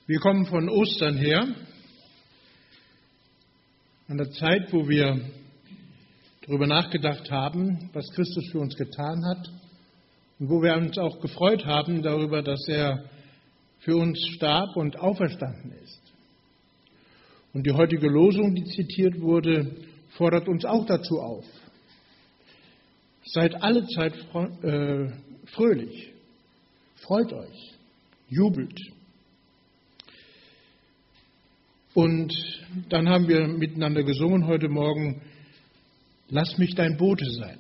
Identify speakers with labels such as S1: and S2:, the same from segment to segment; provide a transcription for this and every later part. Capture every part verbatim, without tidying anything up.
S1: Wir kommen von Ostern her, an der Zeit, wo wir darüber nachgedacht haben, was Christus für uns getan hat und wo wir uns auch gefreut haben darüber, dass er für uns starb und auferstanden ist. Und die heutige Losung, die zitiert wurde, fordert uns auch dazu auf. Seid alle Zeit fröhlich, freut euch, jubelt. Und dann haben wir miteinander gesungen heute Morgen, lass mich dein Bote sein.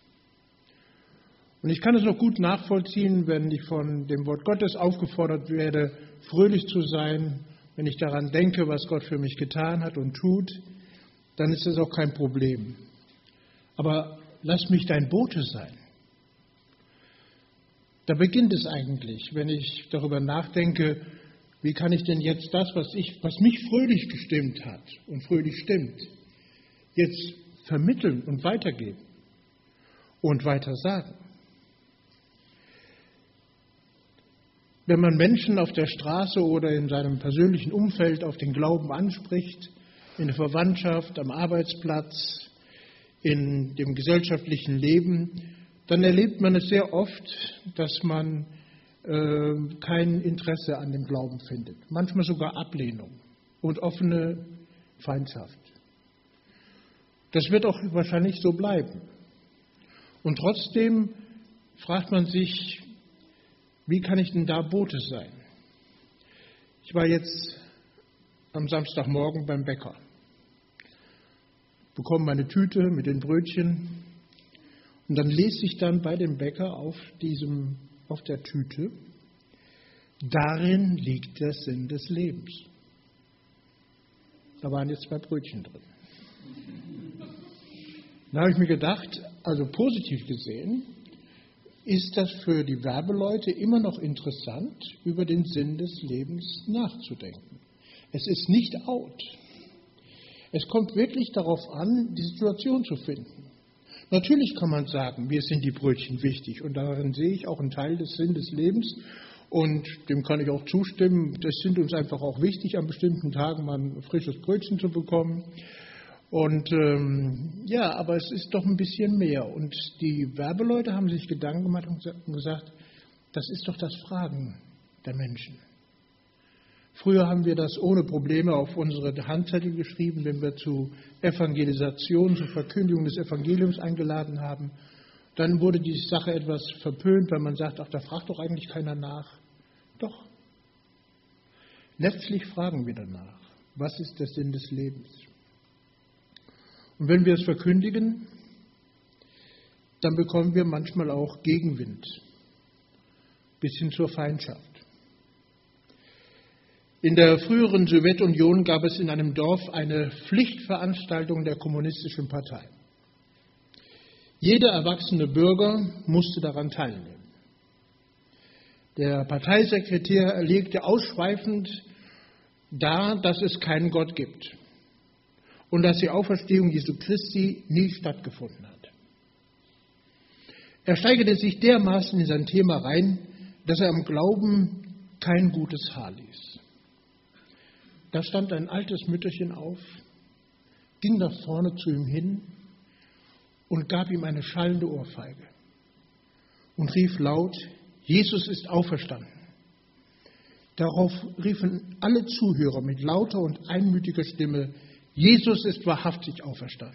S1: Und ich kann es noch gut nachvollziehen, wenn ich von dem Wort Gottes aufgefordert werde, fröhlich zu sein, wenn ich daran denke, was Gott für mich getan hat und tut, dann ist das auch kein Problem. Aber lass mich dein Bote sein. Da beginnt es eigentlich, wenn ich darüber nachdenke, wie kann ich denn jetzt das, was, ich, was mich fröhlich gestimmt hat und fröhlich stimmt, jetzt vermitteln und weitergeben und weiter sagen? Wenn man Menschen auf der Straße oder in seinem persönlichen Umfeld auf den Glauben anspricht, in der Verwandtschaft, am Arbeitsplatz, in dem gesellschaftlichen Leben, dann erlebt man es sehr oft, dass man äh, kein Interesse an dem Glauben findet. Manchmal sogar Ablehnung und offene Feindschaft. Das wird auch wahrscheinlich so bleiben. Und trotzdem fragt man sich, wie kann ich denn da Bote sein? Ich war jetzt am Samstagmorgen beim Bäcker, bekomme meine Tüte mit den Brötchen und dann lese ich dann bei dem Bäcker auf, diesem, auf der Tüte, darin liegt der Sinn des Lebens. Da waren jetzt zwei Brötchen drin. Da habe ich mir gedacht, also positiv gesehen, ist das für die Werbeleute immer noch interessant, über den Sinn des Lebens nachzudenken. Es ist nicht out. Es kommt wirklich darauf an, die Situation zu finden. Natürlich kann man sagen, mir sind die Brötchen wichtig und darin sehe ich auch einen Teil des Sinn des Lebens und dem kann ich auch zustimmen. Das sind uns einfach auch wichtig, an bestimmten Tagen mal ein frisches Brötchen zu bekommen. Und ähm, ja, aber es ist doch ein bisschen mehr. Und die Werbeleute haben sich Gedanken gemacht und gesagt, das ist doch das Fragen der Menschen. Früher haben wir das ohne Probleme auf unsere Handzettel geschrieben, wenn wir zu Evangelisation, zur Verkündigung des Evangeliums eingeladen haben. Dann wurde die Sache etwas verpönt, weil man sagt, ach, da fragt doch eigentlich keiner nach. Doch. Letztlich fragen wir danach, was ist der Sinn des Lebens? Und wenn wir es verkündigen, dann bekommen wir manchmal auch Gegenwind, bis hin zur Feindschaft. In der früheren Sowjetunion gab es in einem Dorf eine Pflichtveranstaltung der Kommunistischen Partei. Jeder erwachsene Bürger musste daran teilnehmen. Der Parteisekretär legte ausschweifend dar, dass es keinen Gott gibt und dass die Auferstehung Jesu Christi nie stattgefunden hat. Er steigerte sich dermaßen in sein Thema rein, dass er am Glauben kein gutes Haar ließ. Da stand ein altes Mütterchen auf, ging nach vorne zu ihm hin und gab ihm eine schallende Ohrfeige und rief laut, Jesus ist auferstanden. Darauf riefen alle Zuhörer mit lauter und einmütiger Stimme, Jesus ist wahrhaftig auferstanden.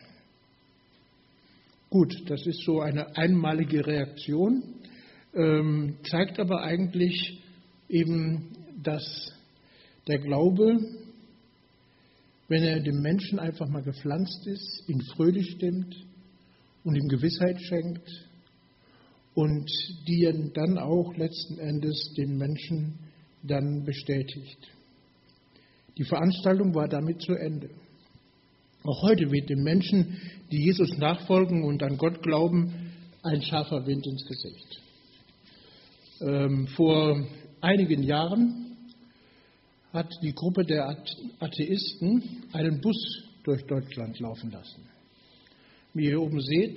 S1: Gut, das ist so eine einmalige Reaktion, ähm, zeigt aber eigentlich eben, dass der Glaube, wenn er dem Menschen einfach mal gepflanzt ist, ihn fröhlich stimmt und ihm Gewissheit schenkt und die dann auch letzten Endes den Menschen dann bestätigt. Die Veranstaltung war damit zu Ende. Auch heute weht den Menschen, die Jesus nachfolgen und an Gott glauben, ein scharfer Wind ins Gesicht. Ähm, vor einigen Jahren hat die Gruppe der Atheisten einen Bus durch Deutschland laufen lassen. Wie ihr hier oben seht,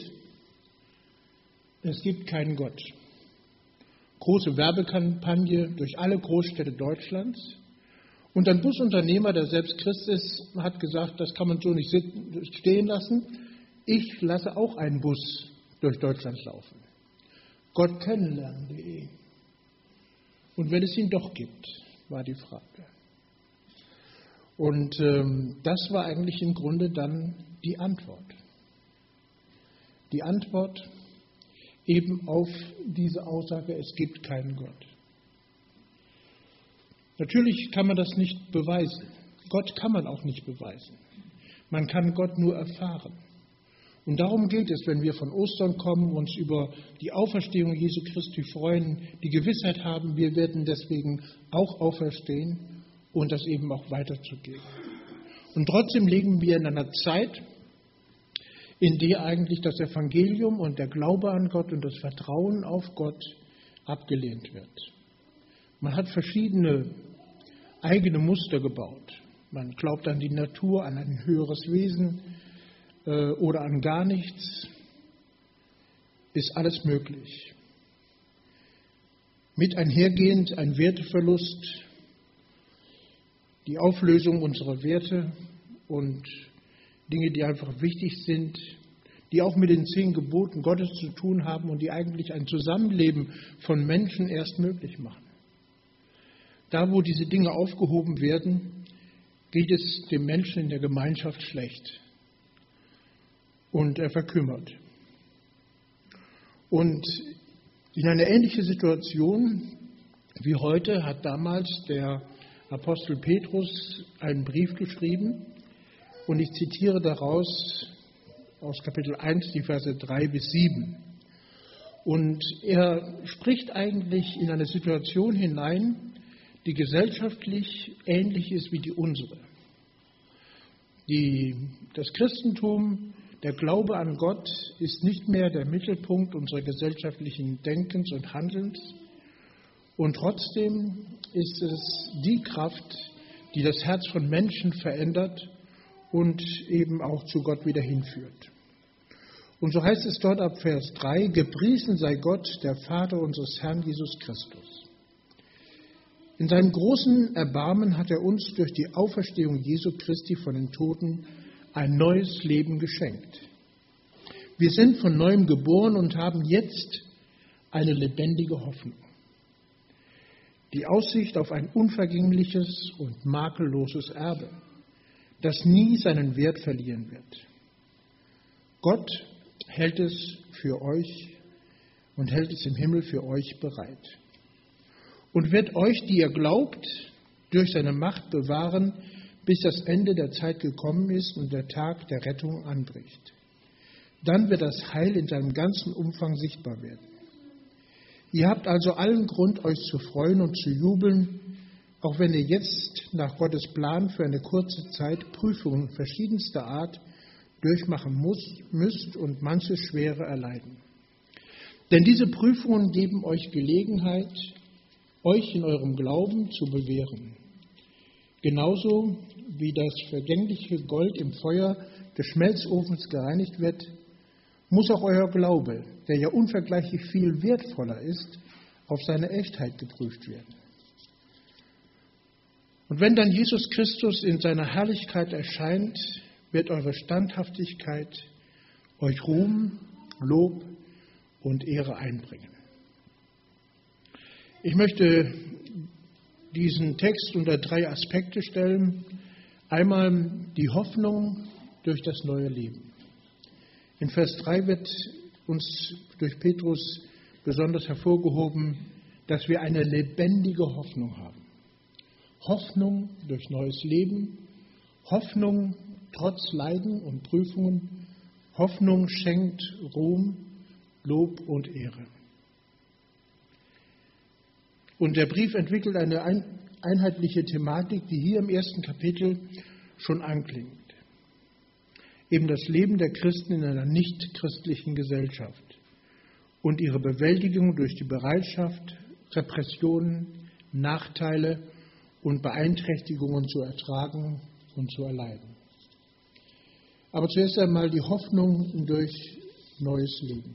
S1: es gibt keinen Gott. Große Werbekampagne durch alle Großstädte Deutschlands Und ein Busunternehmer, der selbst Christ ist, hat gesagt, das kann man so nicht stehen lassen. Ich lasse auch einen Bus durch Deutschland laufen. Gott kennenlernen punkt de. Und wenn es ihn doch gibt, war die Frage. Und ähm, das war eigentlich im Grunde dann die Antwort. Die Antwort eben auf diese Aussage, es gibt keinen Gott. Natürlich kann man das nicht beweisen. Gott kann man auch nicht beweisen. Man kann Gott nur erfahren. Und darum geht es, wenn wir von Ostern kommen, uns über die Auferstehung Jesu Christi freuen, die Gewissheit haben, wir werden deswegen auch auferstehen und das eben auch weiterzugeben. Und trotzdem leben wir in einer Zeit, in der eigentlich das Evangelium und der Glaube an Gott und das Vertrauen auf Gott abgelehnt wird. Man hat verschiedene eigene Muster gebaut. Man glaubt an die Natur, an ein höheres Wesen äh, oder an gar nichts. Ist alles möglich. Mit einhergehend ein Werteverlust, die Auflösung unserer Werte und Dinge, die einfach wichtig sind, die auch mit den zehn Geboten Gottes zu tun haben und die eigentlich ein Zusammenleben von Menschen erst möglich machen. Da, wo diese Dinge aufgehoben werden, geht es dem Menschen in der Gemeinschaft schlecht und er verkümmert. Und in eine ähnliche Situation wie heute hat damals der Apostel Petrus einen Brief geschrieben und ich zitiere daraus aus Kapitel eins die Verse drei bis sieben. Und er spricht eigentlich in eine Situation hinein, die gesellschaftlich ähnlich ist wie die unsere. Die, das Christentum, der Glaube an Gott ist nicht mehr der Mittelpunkt unserer gesellschaftlichen Denkens und Handelns. Und trotzdem ist es die Kraft, die das Herz von Menschen verändert und eben auch zu Gott wieder hinführt. Und so heißt es dort ab Vers drei, gepriesen sei Gott, der Vater unseres Herrn Jesus Christus. In seinem großen Erbarmen hat er uns durch die Auferstehung Jesu Christi von den Toten ein neues Leben geschenkt. Wir sind von neuem geboren und haben jetzt eine lebendige Hoffnung. Die Aussicht auf ein unvergängliches und makelloses Erbe, das nie seinen Wert verlieren wird. Gott hält es für euch und hält es im Himmel für euch bereit. Und wird euch, die ihr glaubt, durch seine Macht bewahren, bis das Ende der Zeit gekommen ist und der Tag der Rettung anbricht. Dann wird das Heil in seinem ganzen Umfang sichtbar werden. Ihr habt also allen Grund, euch zu freuen und zu jubeln, auch wenn ihr jetzt nach Gottes Plan für eine kurze Zeit Prüfungen verschiedenster Art durchmachen muss, müsst und manches Schwere erleiden. Denn diese Prüfungen geben euch Gelegenheit, euch in eurem Glauben zu bewähren. Genauso wie das vergängliche Gold im Feuer des Schmelzofens gereinigt wird, muss auch euer Glaube, der ja unvergleichlich viel wertvoller ist, auf seine Echtheit geprüft werden. Und wenn dann Jesus Christus in seiner Herrlichkeit erscheint, wird eure Standhaftigkeit euch Ruhm, Lob und Ehre einbringen. Ich möchte diesen Text unter drei Aspekte stellen. Einmal die Hoffnung durch das neue Leben. In Vers drei wird uns durch Petrus besonders hervorgehoben, dass wir eine lebendige Hoffnung haben. Hoffnung durch neues Leben, Hoffnung trotz Leiden und Prüfungen, Hoffnung schenkt Ruhm, Lob und Ehre. Und der Brief entwickelt eine einheitliche Thematik, die hier im ersten Kapitel schon anklingt. Eben das Leben der Christen in einer nichtchristlichen Gesellschaft und ihre Bewältigung durch die Bereitschaft, Repressionen, Nachteile und Beeinträchtigungen zu ertragen und zu erleiden. Aber zuerst einmal die Hoffnung durch neues Leben.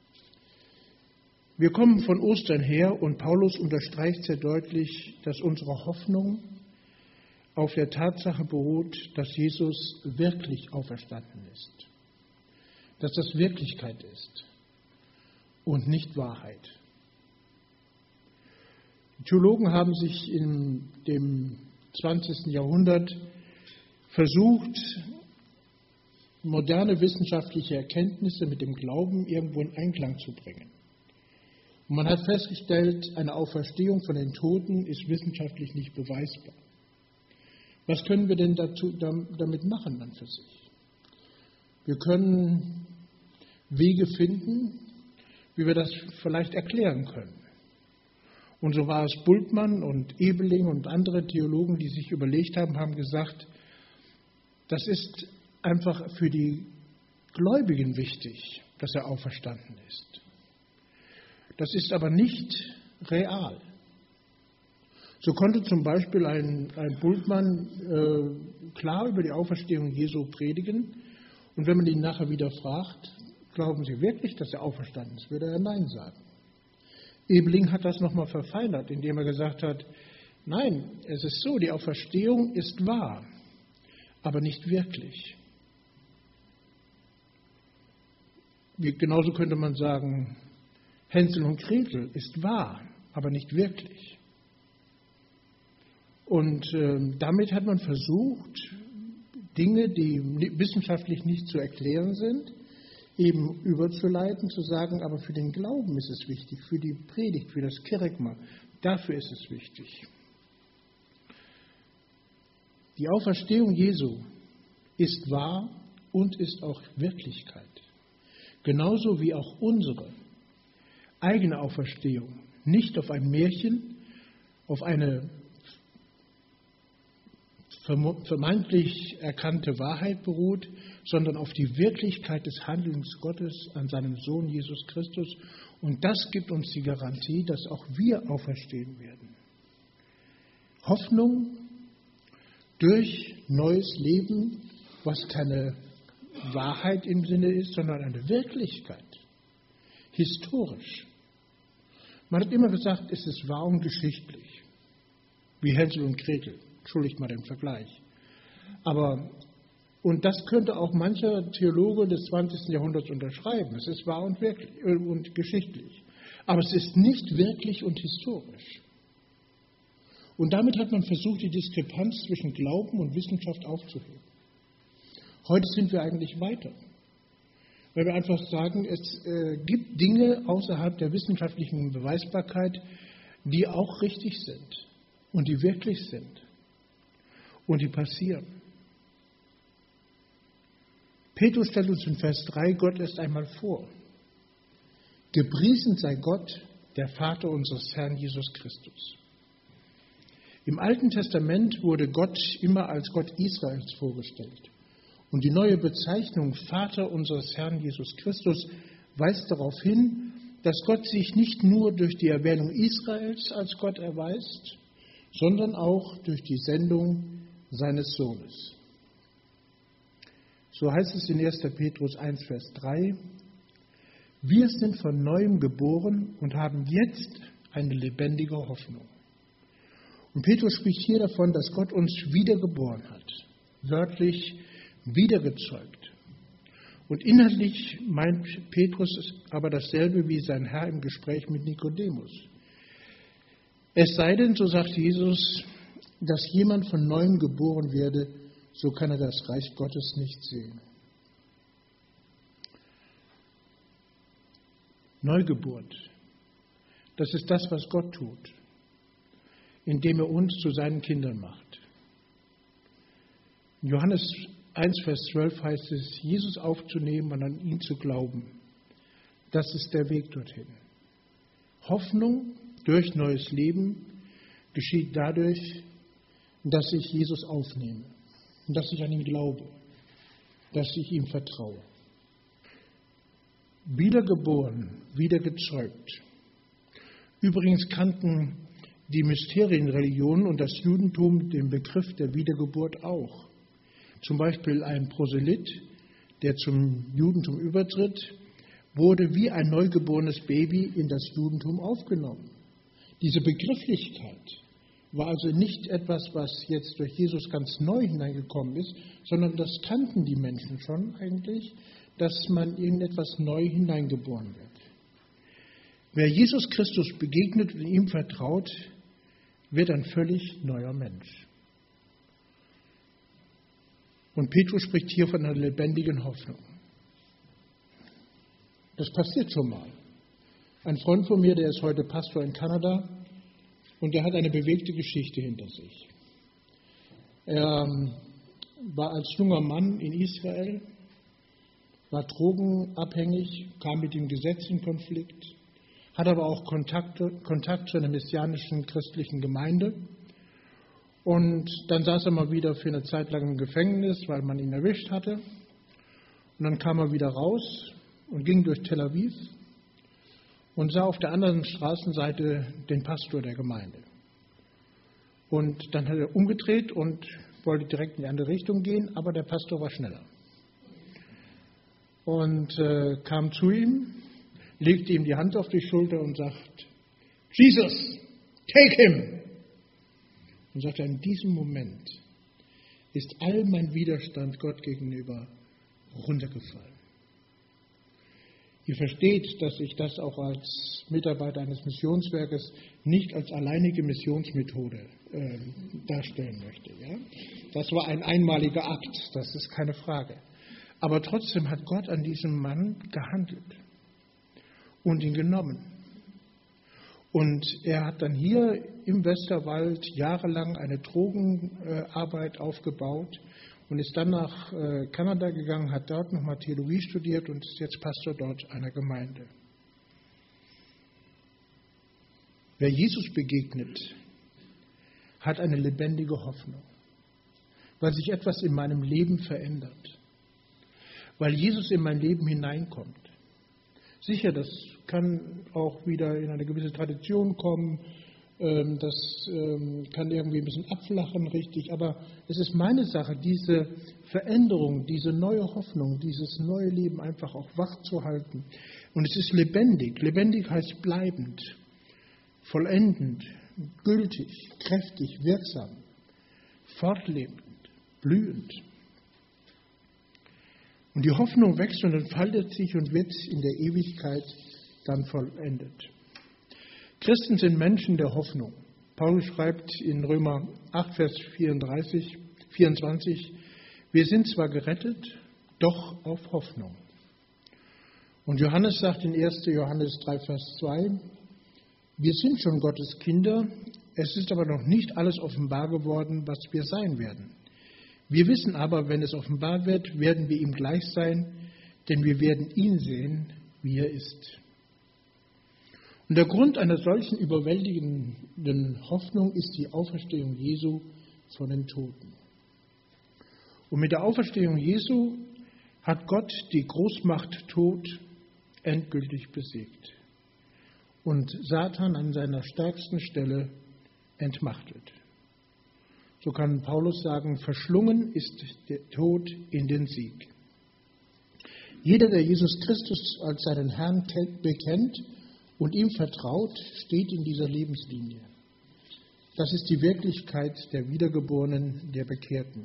S1: Wir kommen von Ostern her und Paulus unterstreicht sehr deutlich, dass unsere Hoffnung auf der Tatsache beruht, dass Jesus wirklich auferstanden ist. Dass das Wirklichkeit ist und nicht Wahrheit. Die Theologen haben sich in dem zwanzigsten Jahrhundert versucht, moderne wissenschaftliche Erkenntnisse mit dem Glauben irgendwo in Einklang zu bringen. Und man hat festgestellt, eine Auferstehung von den Toten ist wissenschaftlich nicht beweisbar. Was können wir denn dazu, damit machen dann für sich? Wir können Wege finden, wie wir das vielleicht erklären können. Und so war es Bultmann und Ebeling und andere Theologen, die sich überlegt haben, haben gesagt, das ist einfach für die Gläubigen wichtig, dass er auferstanden ist. Das ist aber nicht real. So konnte zum Beispiel ein, ein Bultmann äh, klar über die Auferstehung Jesu predigen. Und wenn man ihn nachher wieder fragt, glauben Sie wirklich, dass er auferstanden ist, würde er Nein sagen. Ebeling hat das nochmal verfeinert, indem er gesagt hat, nein, es ist so, die Auferstehung ist wahr, aber nicht wirklich. Wie, genauso könnte man sagen, Hänsel und Gretel ist wahr, aber nicht wirklich. Und äh, damit hat man versucht, Dinge, die wissenschaftlich nicht zu erklären sind, eben überzuleiten, zu sagen, aber für den Glauben ist es wichtig, für die Predigt, für das Kerygma, dafür ist es wichtig. Die Auferstehung Jesu ist wahr und ist auch Wirklichkeit. Genauso wie auch unsere eigene Auferstehung nicht auf ein Märchen, auf eine vermeintlich erkannte Wahrheit beruht, sondern auf die Wirklichkeit des Handelns Gottes an seinem Sohn Jesus Christus. Und das gibt uns die Garantie, dass auch wir auferstehen werden. Hoffnung durch neues Leben, was keine Wahrheit im Sinne ist, sondern eine Wirklichkeit. Historisch. Man hat immer gesagt, es ist wahr und geschichtlich. Wie Hänsel und Gretel. Entschuldigt mal den Vergleich. Aber, und das könnte auch mancher Theologe des zwanzigsten Jahrhunderts unterschreiben. Es ist wahr und, wirklich, und geschichtlich. Aber es ist nicht wirklich und historisch. Und damit hat man versucht, die Diskrepanz zwischen Glauben und Wissenschaft aufzuheben. Heute sind wir eigentlich weiter. Weil wir einfach sagen, es äh, gibt Dinge außerhalb der wissenschaftlichen Beweisbarkeit, die auch richtig sind und die wirklich sind. Und die passieren. Petrus stellt uns in Vers drei Gott erst einmal vor. Gepriesen sei Gott, der Vater unseres Herrn Jesus Christus. Im Alten Testament wurde Gott immer als Gott Israels vorgestellt. Und die neue Bezeichnung Vater unseres Herrn Jesus Christus weist darauf hin, dass Gott sich nicht nur durch die Erwählung Israels als Gott erweist, sondern auch durch die Sendung seines Sohnes. So heißt es in erster Petrus eins, Vers drei, wir sind von Neuem geboren und haben jetzt eine lebendige Hoffnung. Und Petrus spricht hier davon, dass Gott uns wiedergeboren hat, wörtlich wiedergezeugt. Und inhaltlich meint Petrus aber dasselbe wie sein Herr im Gespräch mit Nikodemus. Es sei denn, so sagt Jesus, dass jemand von Neuem geboren werde, so kann er das Reich Gottes nicht sehen. Neugeburt, das ist das, was Gott tut, indem er uns zu seinen Kindern macht. In Johannes eins, Vers zwölf heißt es, Jesus aufzunehmen und an ihn zu glauben. Das ist der Weg dorthin. Hoffnung durch neues Leben geschieht dadurch, dass ich Jesus aufnehme und dass ich an ihn glaube, dass ich ihm vertraue. Wiedergeboren, wiedergezeugt. Übrigens kannten die Mysterienreligionen und das Judentum den Begriff der Wiedergeburt auch. Zum Beispiel ein Proselyt, der zum Judentum übertritt, wurde wie ein neugeborenes Baby in das Judentum aufgenommen. Diese Begrifflichkeit war also nicht etwas, was jetzt durch Jesus ganz neu hineingekommen ist, sondern das kannten die Menschen schon eigentlich, dass man in etwas neu hineingeboren wird. Wer Jesus Christus begegnet und ihm vertraut, wird ein völlig neuer Mensch. Und Petrus spricht hier von einer lebendigen Hoffnung. Das passiert schon mal. Ein Freund von mir, der ist heute Pastor in Kanada und der hat eine bewegte Geschichte hinter sich. Er war als junger Mann in Israel, war drogenabhängig, kam mit dem Gesetz in Konflikt, hat aber auch Kontakt, Kontakt zu einer messianischen christlichen Gemeinde. Und dann saß er mal wieder für eine Zeit lang im Gefängnis, weil man ihn erwischt hatte. Und dann kam er wieder raus und ging durch Tel Aviv und sah auf der anderen Straßenseite den Pastor der Gemeinde. Und dann hat er umgedreht und wollte direkt in die andere Richtung gehen, aber der Pastor war schneller. Und äh, kam zu ihm, legte ihm die Hand auf die Schulter und sagt, Jesus, take him! Und sagte, in diesem Moment ist all mein Widerstand Gott gegenüber runtergefallen. Ihr versteht, dass ich das auch als Mitarbeiter eines Missionswerkes nicht als alleinige Missionsmethode äh, darstellen möchte. Ja? Das war ein einmaliger Akt, das ist keine Frage. Aber trotzdem hat Gott an diesem Mann gehandelt und ihn genommen. Und er hat dann hier im Westerwald jahrelang eine Drogenarbeit aufgebaut und ist dann nach Kanada gegangen, hat dort nochmal Theologie studiert und ist jetzt Pastor dort einer Gemeinde. Wer Jesus begegnet, hat eine lebendige Hoffnung, weil sich etwas in meinem Leben verändert, weil Jesus in mein Leben hineinkommt. Sicher, das kann auch wieder in eine gewisse Tradition kommen, das kann irgendwie ein bisschen abflachen, richtig, aber es ist meine Sache, diese Veränderung, diese neue Hoffnung, dieses neue Leben einfach auch wach zu halten. Und es ist lebendig. Lebendig heißt bleibend, vollendend, gültig, kräftig, wirksam, fortlebend, blühend. Und die Hoffnung wächst und entfaltet sich und wird in der Ewigkeit dann vollendet. Christen sind Menschen der Hoffnung. Paulus schreibt in Römer acht, Vers vierunddreißig, vierundzwanzig, wir sind zwar gerettet, doch auf Hoffnung. Und Johannes sagt in erster Johannes drei, Vers zwei, wir sind schon Gottes Kinder, es ist aber noch nicht alles offenbar geworden, was wir sein werden. Wir wissen aber, wenn es offenbar wird, werden wir ihm gleich sein, denn wir werden ihn sehen, wie er ist. Und der Grund einer solchen überwältigenden Hoffnung ist die Auferstehung Jesu von den Toten. Und mit der Auferstehung Jesu hat Gott die Großmacht Tod endgültig besiegt und Satan an seiner stärksten Stelle entmachtet. So kann Paulus sagen, verschlungen ist der Tod in den Sieg. Jeder, der Jesus Christus als seinen Herrn bekennt und ihm vertraut, steht in dieser Lebenslinie. Das ist die Wirklichkeit der Wiedergeborenen, der Bekehrten.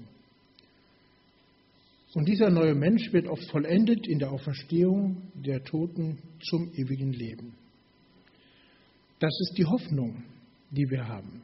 S1: Und dieser neue Mensch wird oft vollendet in der Auferstehung der Toten zum ewigen Leben. Das ist die Hoffnung, die wir haben.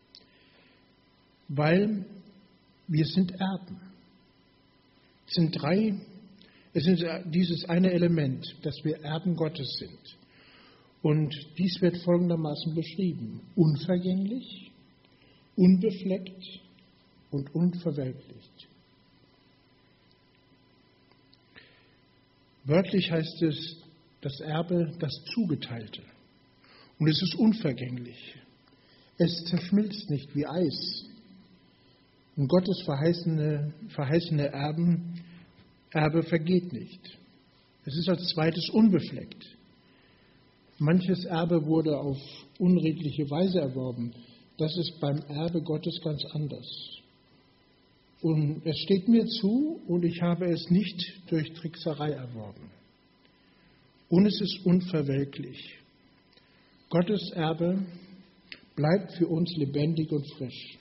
S1: Weil wir sind Erben. Es sind drei, es ist dieses eine Element, dass wir Erben Gottes sind. Und dies wird folgendermaßen beschrieben: unvergänglich, unbefleckt und unverweltlicht. Wörtlich heißt es, das Erbe, das Zugeteilte. Und es ist unvergänglich. Es zerschmilzt nicht wie Eis. Und Gottes verheißene, verheißene Erben, Erbe vergeht nicht. Es ist als zweites unbefleckt. Manches Erbe wurde auf unredliche Weise erworben. Das ist beim Erbe Gottes ganz anders. Und es steht mir zu und ich habe es nicht durch Trickserei erworben. Und es ist unverwelklich. Gottes Erbe bleibt für uns lebendig und frisch.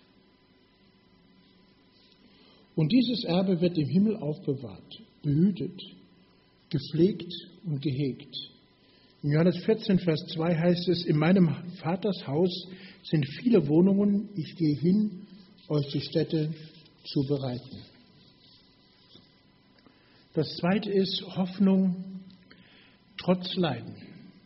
S1: Und dieses Erbe wird im Himmel aufbewahrt, behütet, gepflegt und gehegt. In Johannes vierzehn, Vers zwei heißt es, in meinem Vaters Haus sind viele Wohnungen, ich gehe hin, euch die Stätte zu bereiten. Das zweite ist Hoffnung trotz Leiden.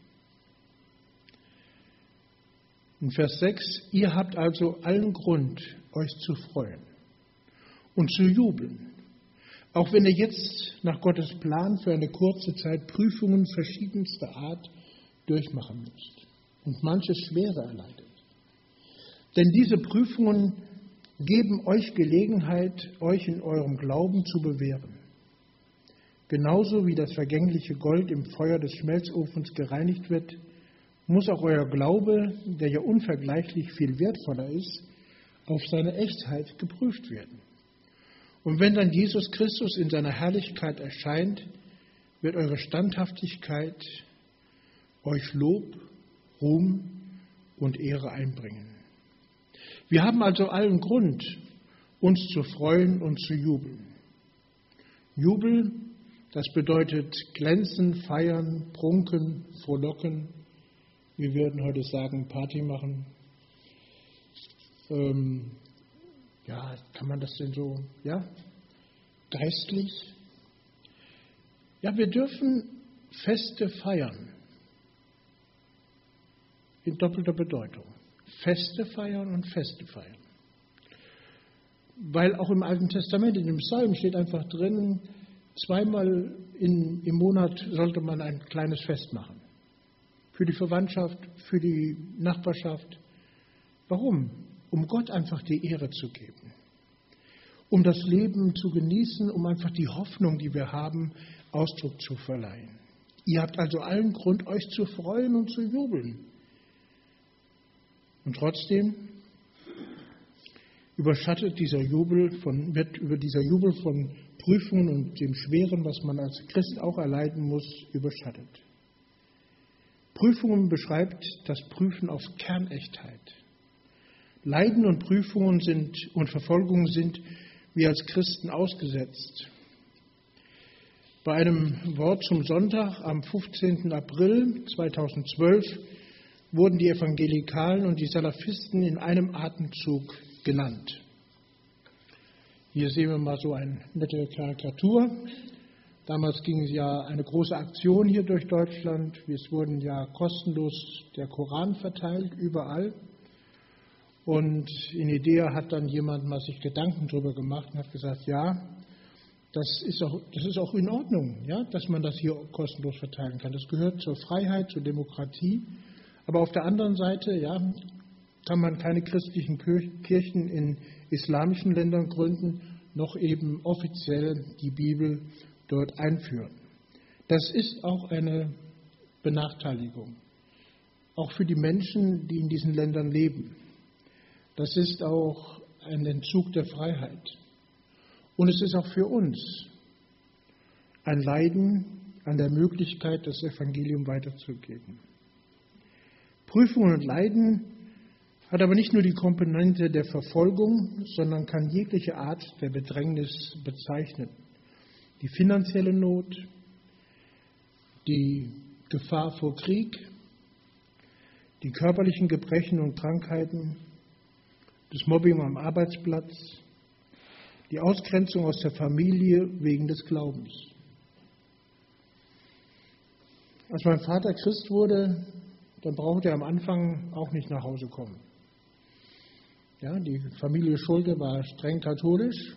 S1: In Vers sechs, ihr habt also allen Grund, euch zu freuen und zu jubeln, auch wenn ihr jetzt nach Gottes Plan für eine kurze Zeit Prüfungen verschiedenster Art durchmachen müsst und manches Schwere erleidet. Denn diese Prüfungen geben euch Gelegenheit, euch in eurem Glauben zu bewähren. Genauso wie das vergängliche Gold im Feuer des Schmelzofens gereinigt wird, muss auch euer Glaube, der ja unvergleichlich viel wertvoller ist, auf seine Echtheit geprüft werden. Und wenn dann Jesus Christus in seiner Herrlichkeit erscheint, wird eure Standhaftigkeit euch Lob, Ruhm und Ehre einbringen. Wir haben also allen Grund, uns zu freuen und zu jubeln. Jubel, das bedeutet glänzen, feiern, prunken, frohlocken. Wir würden heute sagen, Party machen. Ähm, ja, kann man das denn so, ja, geistlich? Ja, wir dürfen Feste feiern. In doppelter Bedeutung. Feste feiern und Feste feiern. Weil auch im Alten Testament, in dem Psalm steht einfach drin, zweimal in, im Monat sollte man ein kleines Fest machen. Für die Verwandtschaft, für die Nachbarschaft. Warum? Um Gott einfach die Ehre zu geben. Um das Leben zu genießen, um einfach die Hoffnung, die wir haben, Ausdruck zu verleihen. Ihr habt also allen Grund, euch zu freuen und zu jubeln. Und trotzdem überschattet dieser Jubel von, wird über dieser Jubel von Prüfungen und dem Schweren, was man als Christ auch erleiden muss, überschattet. Prüfungen beschreibt das Prüfen auf Kernechtheit. Leiden und Prüfungen sind und Verfolgungen sind wir als Christen ausgesetzt. Bei einem Wort zum Sonntag am fünfzehnten April zweitausendzwölf wurden die Evangelikalen und die Salafisten in einem Atemzug genannt. Hier sehen wir mal so eine nette Karikatur. Damals ging ja eine große Aktion hier durch Deutschland. Es wurden ja kostenlos der Koran verteilt, überall. Und in Idea hat dann jemand mal sich Gedanken darüber gemacht und hat gesagt, ja, das ist auch, das ist auch in Ordnung, ja, dass man das hier kostenlos verteilen kann. Das gehört zur Freiheit, zur Demokratie. Aber auf der anderen Seite, ja, kann man keine christlichen Kirchen in islamischen Ländern gründen, noch eben offiziell die Bibel dort einführen. Das ist auch eine Benachteiligung, auch für die Menschen, die in diesen Ländern leben. Das ist auch ein Entzug der Freiheit. Und es ist auch für uns ein Leiden an der Möglichkeit, das Evangelium weiterzugeben. Prüfungen und Leiden hat aber nicht nur die Komponente der Verfolgung, sondern kann jegliche Art der Bedrängnis bezeichnen. Die finanzielle Not, die Gefahr vor Krieg, die körperlichen Gebrechen und Krankheiten, das Mobbing am Arbeitsplatz, die Ausgrenzung aus der Familie wegen des Glaubens. Als mein Vater Christ wurde, dann brauchte er am Anfang auch nicht nach Hause kommen. Ja, die Familie Schulte war streng katholisch.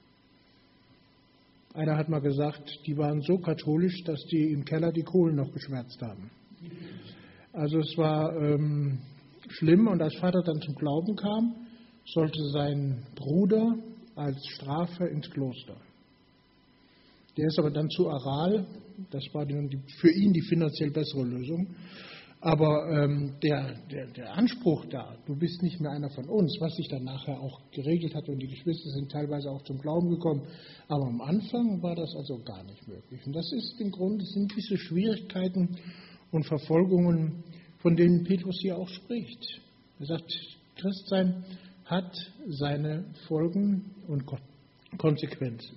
S1: Einer hat mal gesagt, die waren so katholisch, dass die im Keller die Kohlen noch geschwärzt haben. Also es war ähm, schlimm, und als Vater dann zum Glauben kam, sollte sein Bruder als Strafe ins Kloster. Der ist aber dann zu Aral, das war dann die, für ihn die finanziell bessere Lösung. Aber ähm, der, der, der Anspruch da, du bist nicht mehr einer von uns, was sich dann nachher auch geregelt hat, und die Geschwister sind teilweise auch zum Glauben gekommen. Aber am Anfang war das also gar nicht möglich. Und das ist im Grunde, das sind diese Schwierigkeiten und Verfolgungen, von denen Petrus hier auch spricht. Er sagt, Christsein hat seine Folgen und Konsequenzen.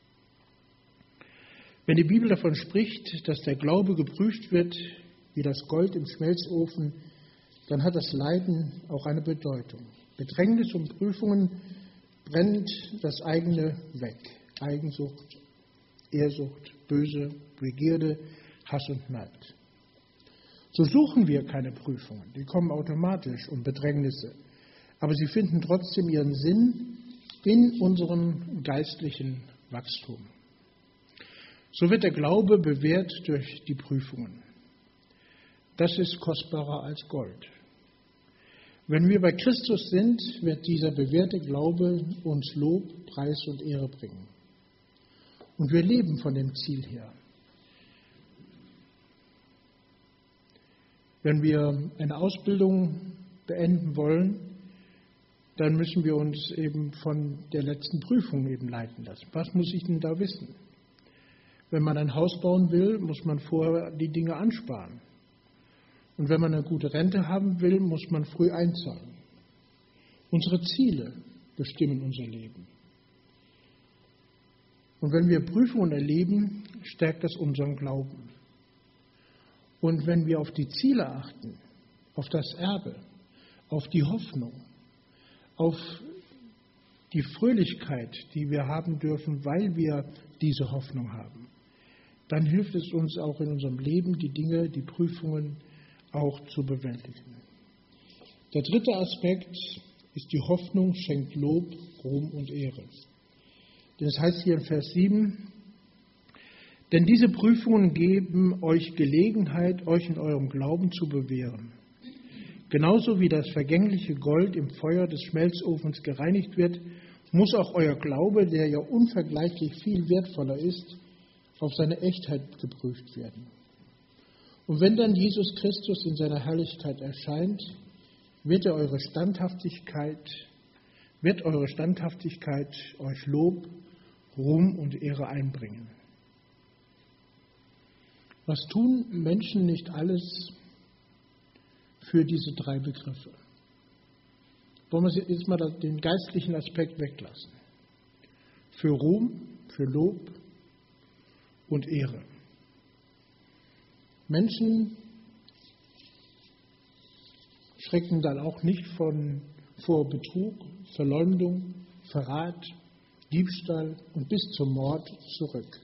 S1: Wenn die Bibel davon spricht, dass der Glaube geprüft wird, wie das Gold im Schmelzofen, dann hat das Leiden auch eine Bedeutung. Bedrängnis und Prüfungen brennt das eigene weg. Eigensucht, Ehrsucht, böse Begierde, Hass und Neid. So suchen wir keine Prüfungen, die kommen automatisch und Bedrängnisse. Aber sie finden trotzdem ihren Sinn in unserem geistlichen Wachstum. So wird der Glaube bewährt durch die Prüfungen. Das ist kostbarer als Gold. Wenn wir bei Christus sind, wird dieser bewährte Glaube uns Lob, Preis und Ehre bringen. Und wir leben von dem Ziel her. Wenn wir eine Ausbildung beenden wollen, dann müssen wir uns eben von der letzten Prüfung eben leiten lassen. Was muss ich denn da wissen? Wenn man ein Haus bauen will, muss man vorher die Dinge ansparen. Und wenn man eine gute Rente haben will, muss man früh einzahlen. Unsere Ziele bestimmen unser Leben. Und wenn wir Prüfungen erleben, stärkt das unseren Glauben. Und wenn wir auf die Ziele achten, auf das Erbe, auf die Hoffnung, auf die Fröhlichkeit, die wir haben dürfen, weil wir diese Hoffnung haben, dann hilft es uns auch in unserem Leben, die Dinge, die Prüfungen auch zu bewältigen. Der dritte Aspekt ist, die Hoffnung schenkt Lob, Ruhm und Ehre. Das heißt hier in Vers sieben, denn diese Prüfungen geben euch Gelegenheit, euch in eurem Glauben zu bewähren. Genauso wie das vergängliche Gold im Feuer des Schmelzofens gereinigt wird, muss auch euer Glaube, der ja unvergleichlich viel wertvoller ist, auf seine Echtheit geprüft werden. Und wenn dann Jesus Christus in seiner Herrlichkeit erscheint, wird er eure Standhaftigkeit, wird eure Standhaftigkeit euch Lob, Ruhm und Ehre einbringen. Was tun Menschen nicht alles für diese drei Begriffe? Wollen wir jetzt mal den geistlichen Aspekt weglassen? Für Ruhm, für Lob und Ehre. Menschen schrecken dann auch nicht von, vor Betrug, Verleumdung, Verrat, Diebstahl und bis zum Mord zurück.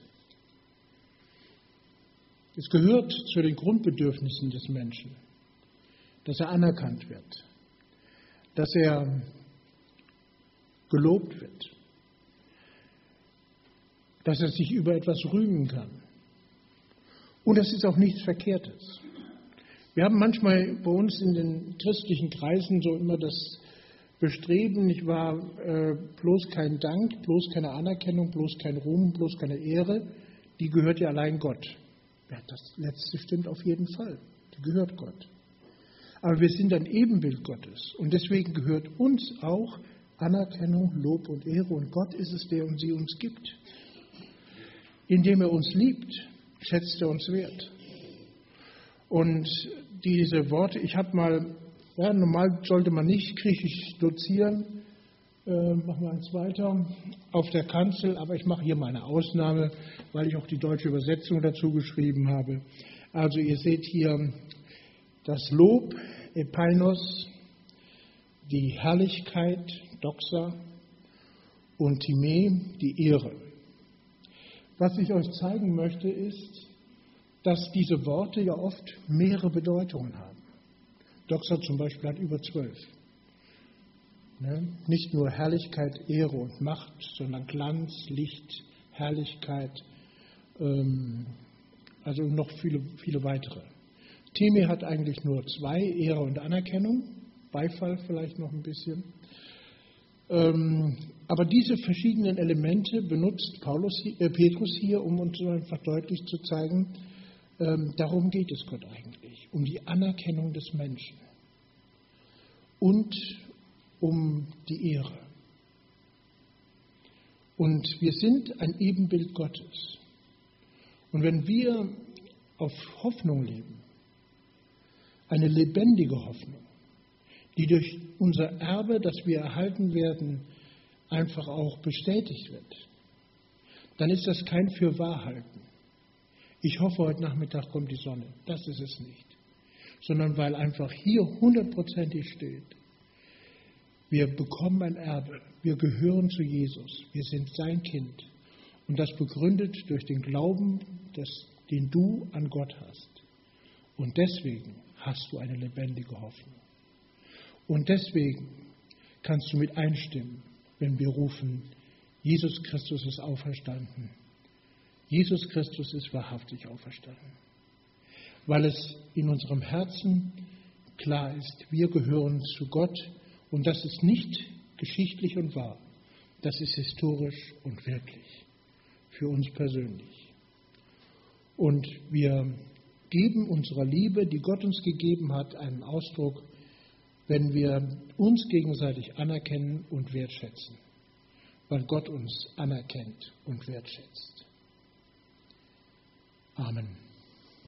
S1: Es gehört zu den Grundbedürfnissen des Menschen, dass er anerkannt wird, dass er gelobt wird, dass er sich über etwas rühmen kann. Und das ist auch nichts Verkehrtes. Wir haben manchmal bei uns in den christlichen Kreisen so immer das Bestreben, nicht wahr, äh, bloß kein Dank, bloß keine Anerkennung, bloß kein Ruhm, bloß keine Ehre, die gehört ja allein Gott. Ja, das Letzte stimmt auf jeden Fall, die gehört Gott. Aber wir sind ein Ebenbild Gottes und deswegen gehört uns auch Anerkennung, Lob und Ehre und Gott ist es, der uns sie uns gibt. Indem er uns liebt, schätzt er uns wert. Und diese Worte, ich habe mal, ja, normal sollte man nicht griechisch dozieren, äh, machen wir eins weiter, auf der Kanzel, aber ich mache hier mal eine Ausnahme, weil ich auch die deutsche Übersetzung dazu geschrieben habe. Also ihr seht hier das Lob, Epainos, die Herrlichkeit, Doxa und Time, die Ehre. Was ich euch zeigen möchte, ist, dass diese Worte ja oft mehrere Bedeutungen haben. Doxa zum Beispiel hat über zwölf. Ne? Nicht nur Herrlichkeit, Ehre und Macht, sondern Glanz, Licht, Herrlichkeit, ähm, also noch viele, viele weitere. Time hat eigentlich nur zwei, Ehre und Anerkennung, Beifall vielleicht noch ein bisschen. Ähm, aber diese verschiedenen Elemente benutzt Paulus, äh, Petrus hier, um uns einfach deutlich zu zeigen, ähm, darum geht es Gott eigentlich, um die Anerkennung des Menschen und um die Ehre. Und wir sind ein Ebenbild Gottes. Und wenn wir auf Hoffnung leben, eine lebendige Hoffnung, die durch unser Erbe, das wir erhalten werden, einfach auch bestätigt wird, dann ist das kein Fürwahrhalten. Ich hoffe, heute Nachmittag kommt die Sonne. Das ist es nicht. Sondern weil einfach hier hundertprozentig steht, wir bekommen ein Erbe, wir gehören zu Jesus, wir sind sein Kind. Und das begründet durch den Glauben, das, den du an Gott hast. Und deswegen hast du eine lebendige Hoffnung. Und deswegen kannst du mit einstimmen, wenn wir rufen, Jesus Christus ist auferstanden. Jesus Christus ist wahrhaftig auferstanden. Weil es in unserem Herzen klar ist, wir gehören zu Gott und das ist nicht geschichtlich und wahr, das ist historisch und wirklich für uns persönlich. Und wir geben unserer Liebe, die Gott uns gegeben hat, einen Ausdruck, wenn wir uns gegenseitig anerkennen und wertschätzen, weil Gott uns anerkennt und wertschätzt. Amen.